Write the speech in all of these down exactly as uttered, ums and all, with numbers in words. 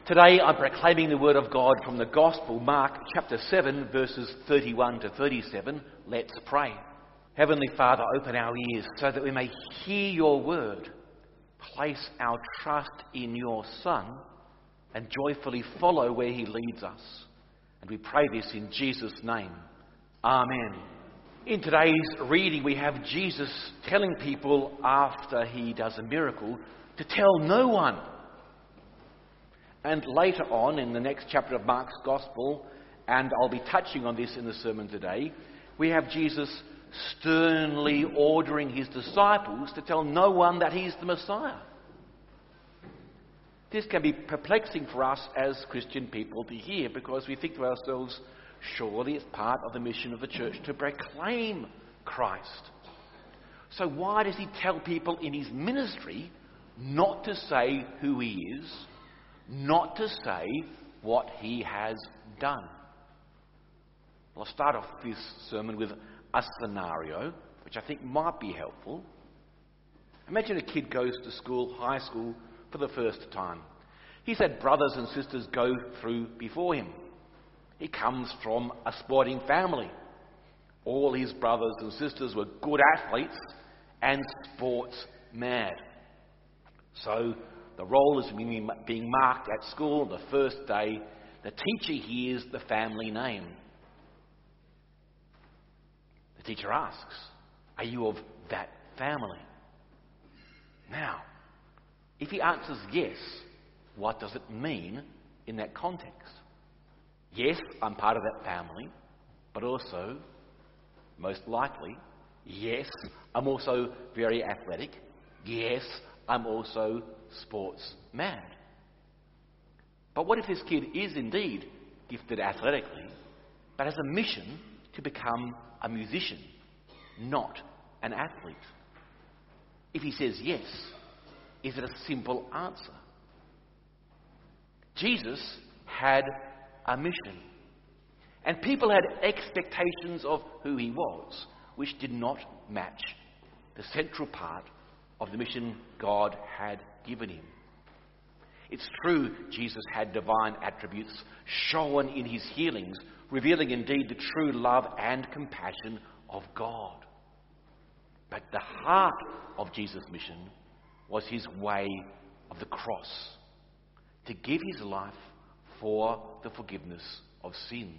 Today I'm proclaiming the word of God from the Gospel, Mark chapter seven, verses thirty-one to thirty-seven. Let's pray. Heavenly Father, open our ears so that we may hear your word, place our trust in your Son, and joyfully follow where he leads us. And we pray this in Jesus' name. Amen. In today's reading we have Jesus telling people after he does a miracle to tell no one. And later on in the next chapter of Mark's Gospel, and I'll be touching on this in the sermon today, we have Jesus sternly ordering his disciples to tell no one that he's the Messiah. This can be perplexing for us as Christian people to hear, because we think to ourselves, surely it's part of the mission of the church to proclaim Christ. So why does he tell people in his ministry not to say who he is, not to say what he has done? Well, I'll start off this sermon with a scenario which I think might be helpful. Imagine a kid goes to school, high school, for the first time. He's had brothers and sisters go through before him. He comes from a sporting family. All his brothers and sisters were good athletes and sports mad. So the roll is being marked at school. The first day, the teacher hears the family name. The teacher asks, "Are you of that family?" Now, if he answers yes, what does it mean in that context? Yes, I'm part of that family, but also, most likely, yes, I'm also very athletic. Yes, I'm also sports mad. But what if this kid is indeed gifted athletically, but has a mission to become a musician, not an athlete? If he says yes, is it a simple answer? Jesus had a mission, and people had expectations of who he was, which did not match the central part of the mission God had given him. It's true Jesus had divine attributes shown in his healings, revealing indeed the true love and compassion of God. But the heart of Jesus' mission was his way of the cross, to give his life for the forgiveness of sins.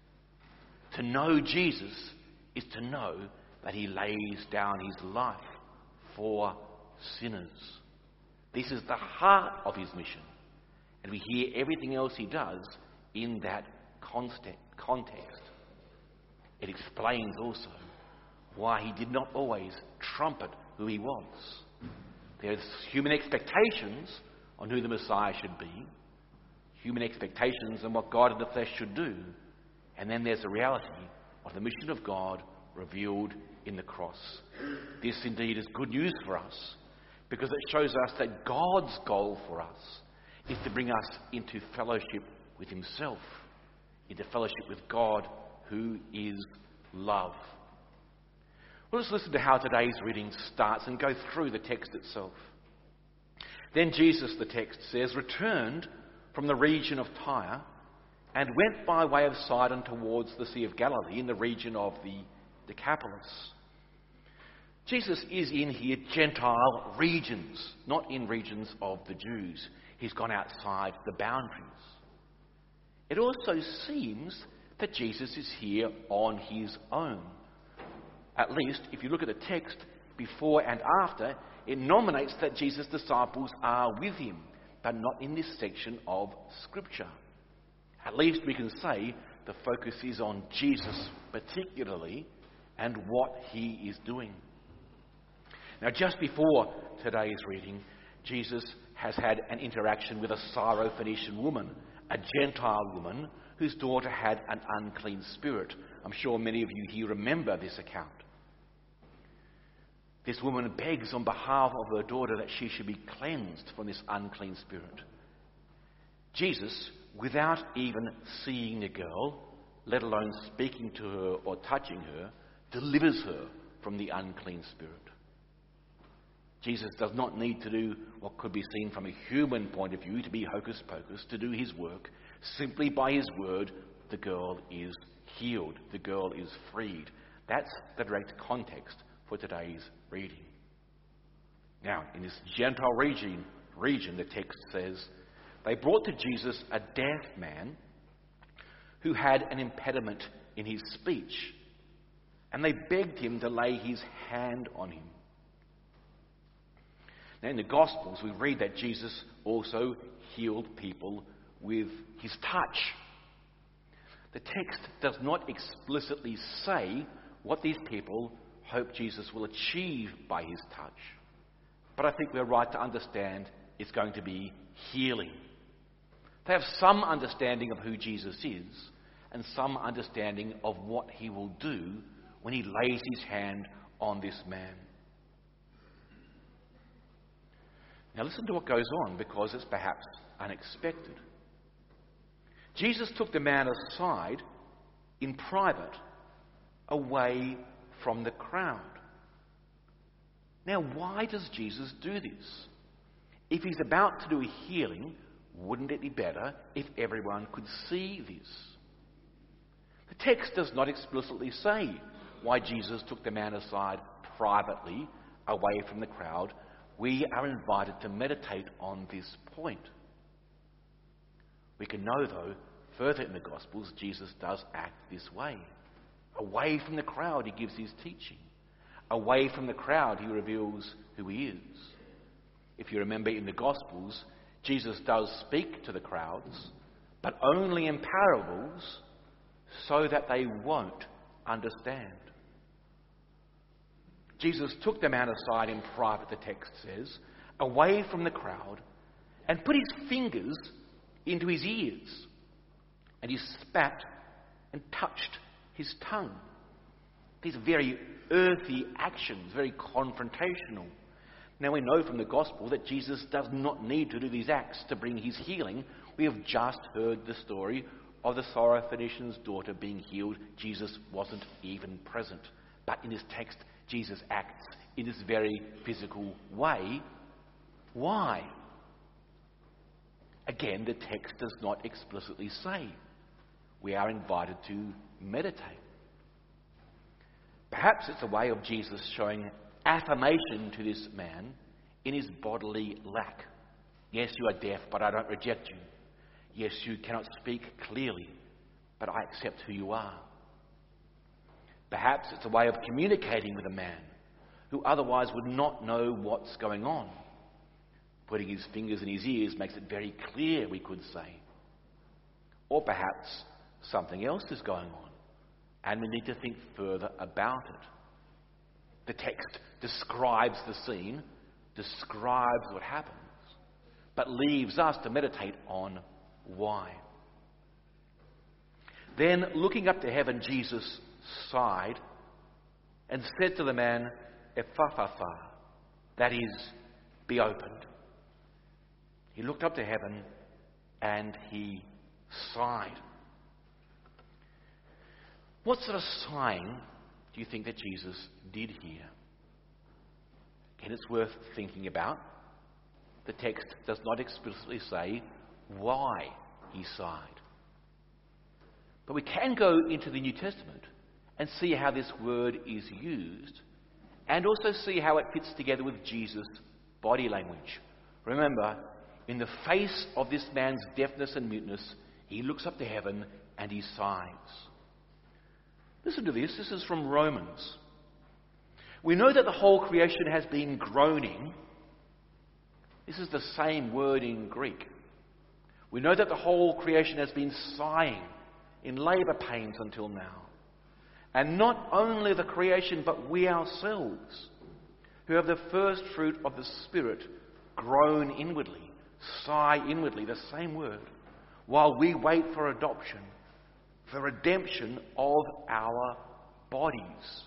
To know Jesus is to know that he lays down his life for sinners. This is the heart of his mission, and we hear everything else he does in that context. It explains also why he did not always trumpet who he was. There's human expectations on who the Messiah should be, human expectations on what God in the flesh should do, and then there's the reality of the mission of God revealed in the cross. This indeed is good news for us, because it shows us that God's goal for us is to bring us into fellowship with himself, into fellowship with God, who is love. Well, let's listen to how today's reading starts and go through the text itself. Then Jesus, the text says, returned from the region of Tyre and went by way of Sidon towards the Sea of Galilee in the region of the Decapolis. Jesus is in here Gentile regions, not in regions of the Jews. He's gone outside the boundaries. It also seems that Jesus is here on his own. At least, if you look at the text before and after, it nominates that Jesus' disciples are with him, but not in this section of Scripture. At least we can say the focus is on Jesus particularly and what he is doing. Now, just before today's reading, Jesus has had an interaction with a Syrophoenician woman, a Gentile woman whose daughter had an unclean spirit. I'm sure many of you here remember this account. This woman begs on behalf of her daughter that she should be cleansed from this unclean spirit. Jesus, without even seeing the girl, let alone speaking to her or touching her, delivers her from the unclean spirit. Jesus does not need to do what could be seen from a human point of view to be hocus pocus, to do his work. Simply by his word, the girl is healed. The girl is freed. That's the direct context for today's reading. Now, in this Gentile region, region, the text says, they brought to Jesus a deaf man who had an impediment in his speech, and they begged him to lay his hand on him. Now, in the Gospels, we read that Jesus also healed people with his touch. The text does not explicitly say what these people hope Jesus will achieve by his touch, but I think we're right to understand it's going to be healing. They have some understanding of who Jesus is and some understanding of what he will do when he lays his hand on this man. Now listen to what goes on, because it's perhaps unexpected. Jesus took the man aside in private, away from the crowd. Now, why does Jesus do this? If he's about to do a healing, wouldn't it be better if everyone could see this? The text does not explicitly say why Jesus took the man aside privately, away from the crowd. We are invited to meditate on this point. We can know, though, further in the Gospels, Jesus does act this way. Away from the crowd, he gives his teaching. Away from the crowd, he reveals who he is. If you remember in the Gospels, Jesus does speak to the crowds, but only in parables, so that they won't understand. Jesus took the man aside in private, the text says, away from the crowd, and put his fingers into his ears, and he spat and touched his tongue. These are very earthy actions, very confrontational. Now we know from the gospel that Jesus does not need to do these acts to bring his healing. We have just heard the story of the Syrophoenician's daughter being healed. Jesus wasn't even present. But in this text, Jesus acts in this very physical way. Why? Again, the text does not explicitly say. We are invited to meditate. Perhaps it's a way of Jesus showing affirmation to this man in his bodily lack. Yes, you are deaf, but I don't reject you. Yes, you cannot speak clearly, but I accept who you are. Perhaps it's a way of communicating with a man who otherwise would not know what's going on. Putting his fingers in his ears makes it very clear, we could say. Or perhaps something else is going on, and we need to think further about it. The text describes the scene, describes what happens, but leaves us to meditate on why. Then, looking up to heaven, Jesus sighed and said to the man, "Ephphatha," that is, be opened. He looked up to heaven and he sighed. What sort of sighing do you think that Jesus did here? Again, it's worth thinking about. The text does not explicitly say why he sighed. But we can go into the New Testament and see how this word is used, and also see how it fits together with Jesus' body language. Remember, in the face of this man's deafness and muteness, he looks up to heaven and he sighs. Listen to this. This is from Romans. We know that the whole creation has been groaning. This is the same word in Greek. We know that the whole creation has been sighing in labour pains until now. And not only the creation, but we ourselves, who have the first fruit of the Spirit, groan inwardly, sigh inwardly, the same word, while we wait for adoption, for redemption of our bodies.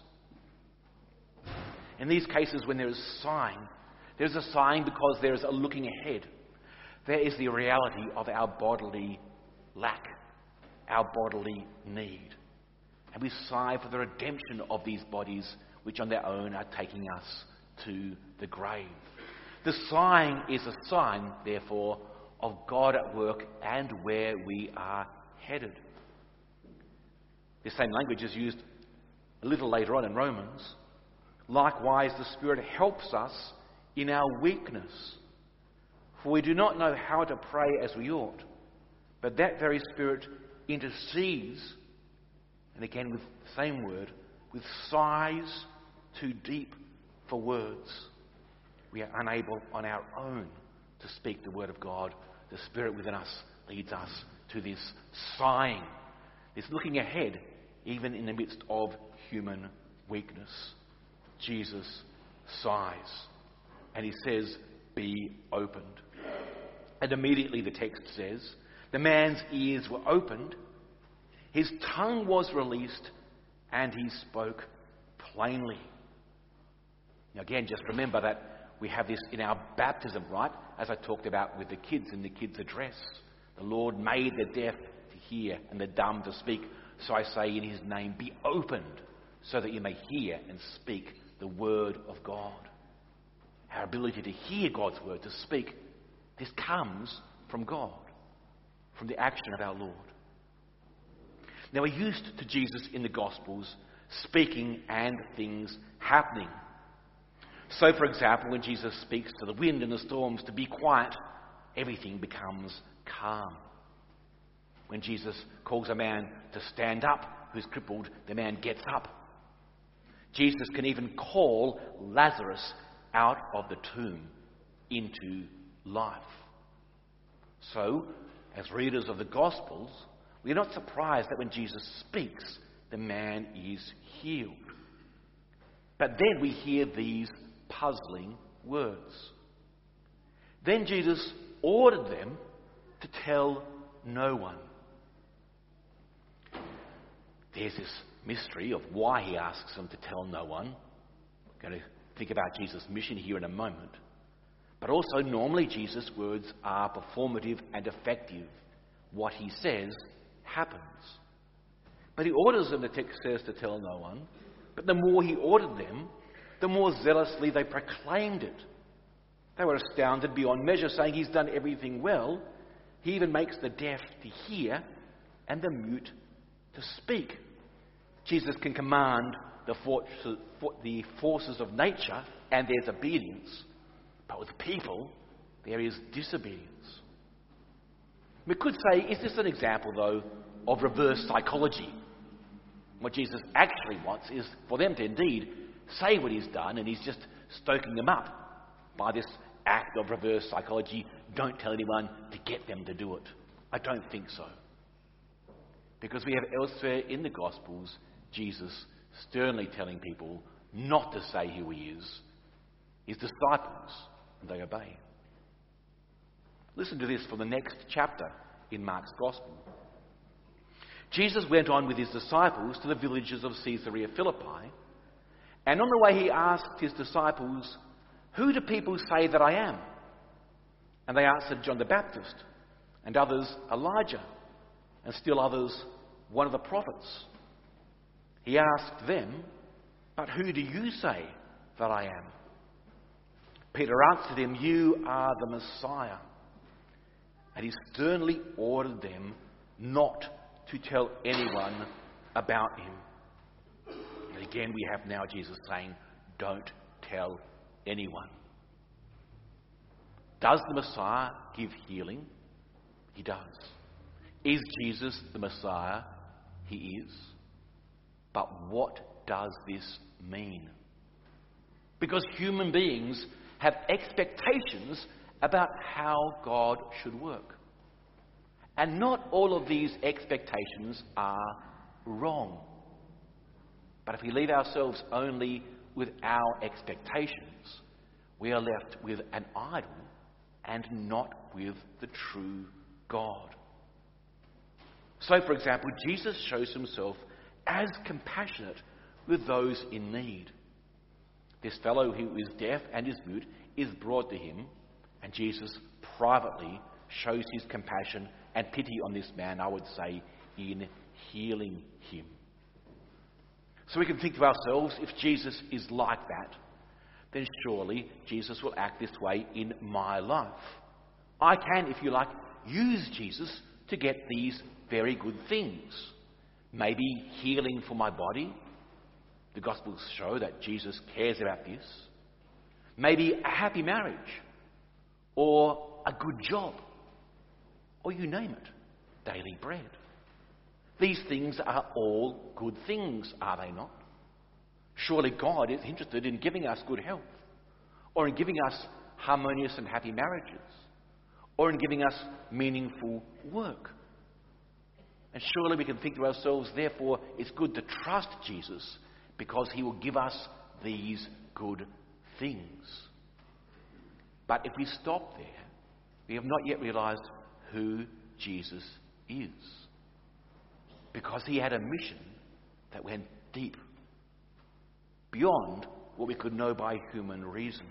In these cases, when there is sighing, there's a sighing because there is a looking ahead. There is the reality of our bodily lack, our bodily need. And we sigh for the redemption of these bodies, which on their own are taking us to the grave. The sighing is a sign, therefore, of God at work and where we are headed. This same language is used a little later on in Romans. Likewise, the Spirit helps us in our weakness, for we do not know how to pray as we ought, but that very Spirit intercedes, and again with the same word, with sighs too deep for words. We are unable on our own to speak the word of God. The Spirit within us leads us to this sighing, this looking ahead, even in the midst of human weakness. Jesus sighs, and he says, "Be opened." And immediately the text says, the man's ears were opened, his tongue was released, and he spoke plainly. Now again, just remember that we have this in our baptism, right? As I talked about with the kids in the kids' address. The Lord made the deaf to hear and the dumb to speak. So I say in his name, be opened so that you may hear and speak the word of God. Our ability to hear God's word, to speak, this comes from God, from the action of our Lord. Now we're used to Jesus in the Gospels speaking and things happening. So, for example, when Jesus speaks to the wind and the storms to be quiet, everything becomes calm. When Jesus calls a man to stand up who's crippled, the man gets up. Jesus can even call Lazarus out of the tomb into life. So, as readers of the Gospels, we're not surprised that when Jesus speaks, the man is healed. But then we hear these puzzling words. Then Jesus ordered them to tell no one. There's this mystery of why he asks them to tell no one. We're going to think about Jesus' mission here in a moment. But also, normally Jesus' words are performative and effective. What he says happens. But he orders them, the text says, to tell no one. But the more he ordered them, the more zealously they proclaimed it. They were astounded beyond measure, saying he's done everything well. He even makes the deaf to hear and the mute to speak. Jesus can command the, for- the forces of nature and there's obedience. But with people, there is disobedience. We could say, is this an example, though, of reverse psychology? What Jesus actually wants is for them to indeed say what he's done, and he's just stoking them up by this act of reverse psychology. Don't tell anyone to get them to do it. I don't think so. Because we have elsewhere in the Gospels Jesus sternly telling people not to say who he is, his disciples, and they obey. Listen to this from the next chapter in Mark's Gospel. Jesus went on with his disciples to the villages of Caesarea Philippi, and on the way he asked his disciples, "Who do people say that I am?" And they answered, "John the Baptist, and others Elijah, and still others one of the prophets." He asked them, "But who do you say that I am?" Peter answered him, "You are the Messiah." And he sternly ordered them not to tell anyone about him. And again, we have now Jesus saying, don't tell anyone. Does the Messiah give healing? He does. Is Jesus the Messiah? He is. But what does this mean? Because human beings have expectations about how God should work. And not all of these expectations are wrong. But if we leave ourselves only with our expectations, we are left with an idol and not with the true God. So, for example, Jesus shows himself as compassionate with those in need. This fellow who is deaf and is mute is brought to him, and Jesus privately shows his compassion and pity on this man, I would say, in healing him. So we can think to ourselves, if Jesus is like that, then surely Jesus will act this way in my life. I can, if you like, use Jesus to get these very good things. Maybe healing for my body. The Gospels show that Jesus cares about this. Maybe a happy marriage, or a good job, or you name it, daily bread. These things are all good things, are they not? Surely God is interested in giving us good health, or in giving us harmonious and happy marriages, or in giving us meaningful work. And surely we can think to ourselves, therefore, it's good to trust Jesus because he will give us these good things. But if we stop there, we have not yet realised who Jesus is. Because he had a mission that went deep, beyond what we could know by human reason.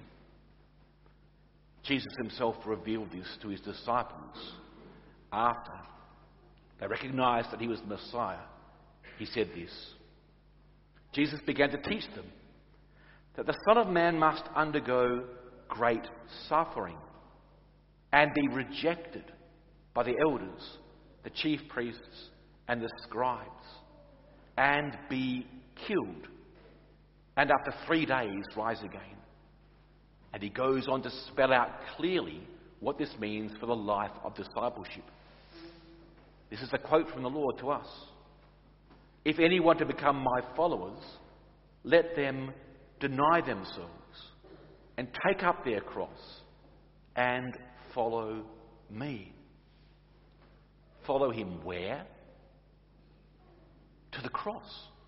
Jesus himself revealed this to his disciples after they recognised that he was the Messiah. He said this. Jesus began to teach them that the Son of Man must undergo great suffering and be rejected by the elders, the chief priests and the scribes, and be killed, and after three days rise again. And he goes on to spell out clearly what this means for the life of discipleship. This is a quote from the Lord to us. If any want to become my followers, let them deny themselves and take up their cross and follow me. Follow him where? To the cross.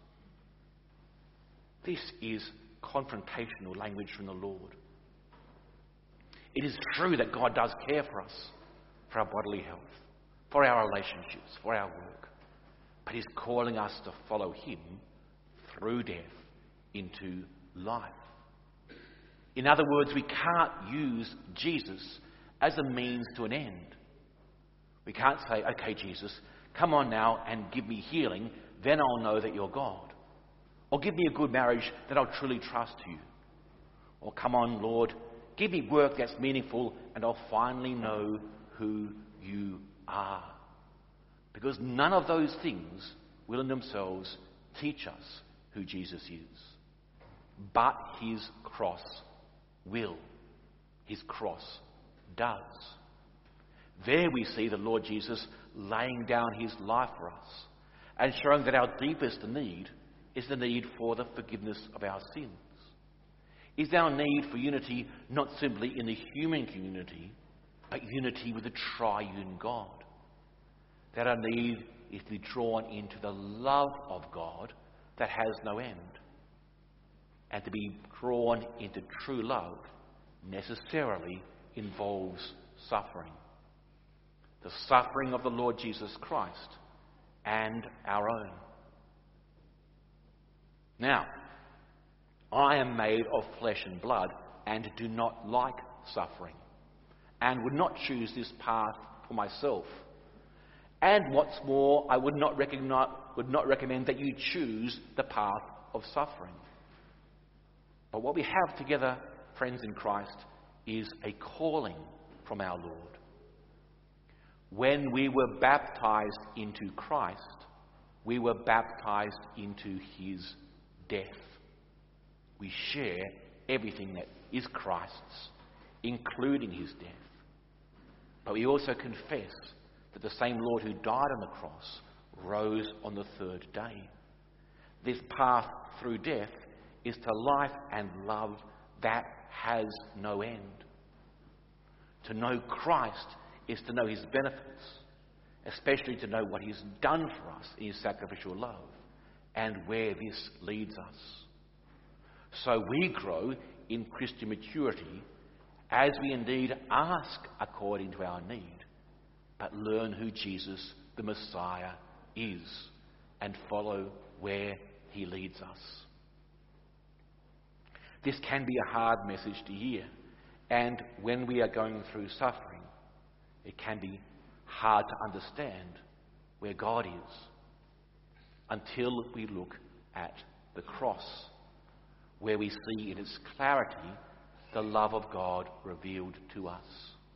This is confrontational language from the Lord. It is true that God does care for us, for our bodily health, for our relationships, for our work. But he's calling us to follow him through death into life. In other words, we can't use Jesus as a means to an end. We can't say, okay, Jesus, come on now and give me healing, then I'll know that you're God. Or give me a good marriage, then I'll truly trust you. Or come on, Lord, give me work that's meaningful, and I'll finally know who you are. Because none of those things will in themselves teach us who Jesus is. But his cross will. His cross does. There we see the Lord Jesus laying down his life for us and showing that our deepest need is the need for the forgiveness of our sins. Is our need for unity not simply in the human community, but unity with the triune God? That our need is to be drawn into the love of God that has no end. And to be drawn into true love necessarily involves suffering. The suffering of the Lord Jesus Christ and our own. Now, I am made of flesh and blood and do not like suffering and would not choose this path for myself. And what's more, I would not, recognize, would not recommend that you choose the path of suffering. But what we have together, friends in Christ, is a calling from our Lord. When we were baptized into Christ, we were baptized into his death. We share everything that is Christ's, including his death. But we also confess that the same Lord who died on the cross rose on the third day. This path through death is to life and love that has no end. To know Christ is to know his benefits, especially to know what he's done for us in his sacrificial love and where this leads us. So we grow in Christian maturity as we indeed ask according to our need, but learn who Jesus, the Messiah, is and follow where he leads us. This can be a hard message to hear, and when we are going through suffering, it can be hard to understand where God is until we look at the cross, where we see in its clarity the love of God revealed to us.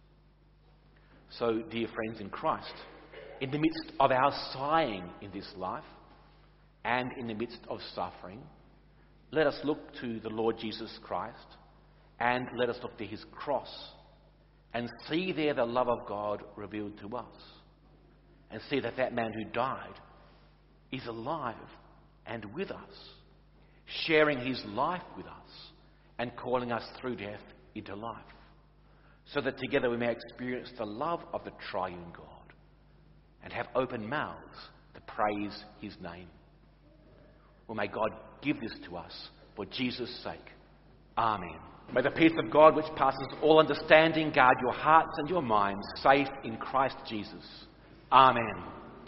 So, dear friends in Christ, in the midst of our sighing in this life and in the midst of suffering, let us look to the Lord Jesus Christ and let us look to his cross and see there the love of God revealed to us, and see that that man who died is alive and with us, sharing his life with us and calling us through death into life, so that together we may experience the love of the triune God and have open mouths to praise his name. Well, may God give this to us for Jesus' sake. Amen. May the peace of God, which passes all understanding, guard your hearts and your minds safe in Christ Jesus. Amen.